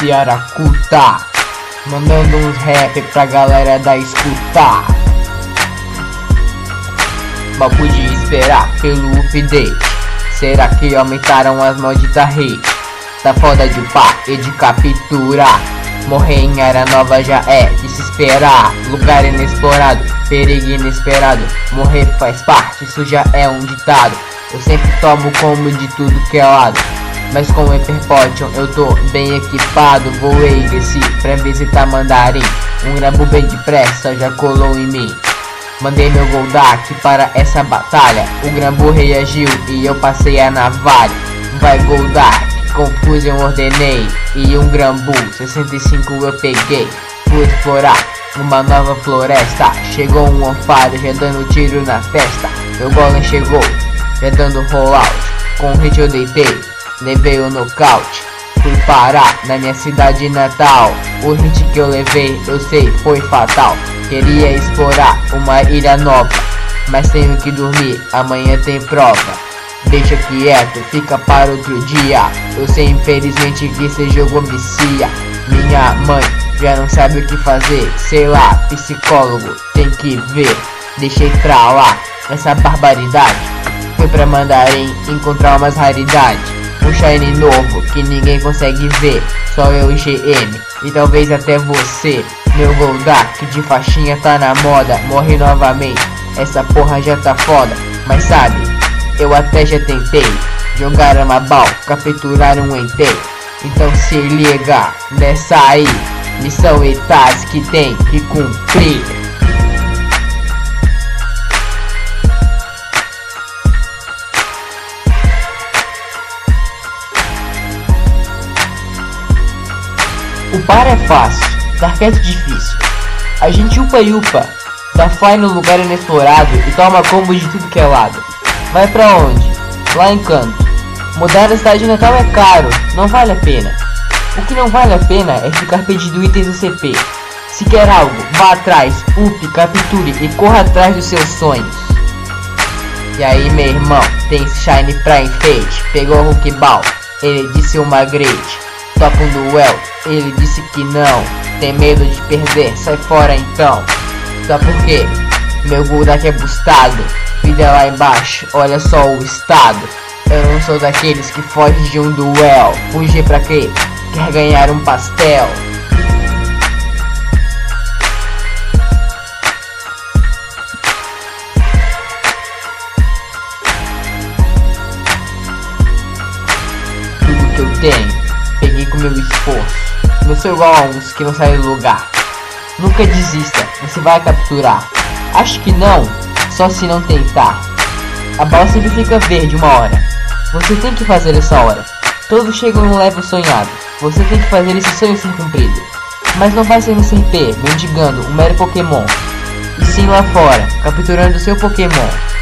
MC Aracuta, mandando uns rap pra galera da escuta. Mal pude esperar pelo update. Será que aumentaram as mods da rede? Tá foda de upar e de capturar. Morrer em área nova já é de se esperar. Lugar inexplorado, perigo inesperado. Morrer faz parte, isso já é um ditado. Eu sempre tomo combo de tudo que é lado, mas com o Hyper Potion eu tô bem equipado. Voei e desci pra visitar Mandarim. Um grambo bem depressa já colou em mim. Mandei meu Goldak para essa batalha. O grambo reagiu e eu passei a navalha. Vai Goldak, confuso eu ordenei. E um grambu 65 eu peguei. Fui explorar uma nova floresta. Chegou um onfado já dando tiro na testa. Meu golem chegou já dando rollout. Com hit eu deitei, levei o nocaute. Fui parar na minha cidade natal. O hit que eu levei eu sei foi fatal. Queria explorar uma ilha nova, mas tenho que dormir, amanhã tem prova. Deixa quieto, fica para outro dia. Eu sei infelizmente que esse jogo vicia. Minha mãe já não sabe o que fazer. Sei lá, psicólogo tem que ver. Deixei pra lá essa barbaridade. Fui pra Mandarim encontrar umas raridades. Um shine novo que ninguém consegue ver, só eu e GM e talvez até você. Meu Goldak de faixinha tá na moda. Morri novamente, essa porra já tá foda. Mas sabe, eu até já tentei jogar uma bal, capturar um entei. Então se liga nessa aí, missão e task que tem que cumprir. Upar é fácil, Dark difícil. A gente upa e upa, dá fly no lugar inexplorado e toma combo de tudo que é lado. Vai pra onde? Lá em canto. Mudar a cidade natal é caro, não vale a pena. O que não vale a pena é ficar pedindo itens do CP. Se quer algo, vá atrás, upe, capture e corra atrás dos seus sonhos. E aí meu irmão, tem shine pra enfeite. Pegou o Hulkball, ele disse uma grade. Toca um duel, ele disse que não. Tem medo de perder, sai fora então. Só porque meu Goldak é bustado. Vida lá embaixo, olha só o estado. Eu não sou daqueles que fogem de um duel. Fugir pra quê? Quer ganhar um pastel. Tudo que eu tenho peguei com meu esforço. Não sou igual a uns que não saem do lugar. Nunca desista, você vai capturar. Acho que não, só se não tentar. A bala sempre fica verde uma hora. Você tem que fazer essa hora. Todos chegam no level sonhado. Você tem que fazer esse sonho ser cumprido. Mas não vai ser no CP, mendigando um mero Pokémon. E sim lá fora, capturando seu Pokémon.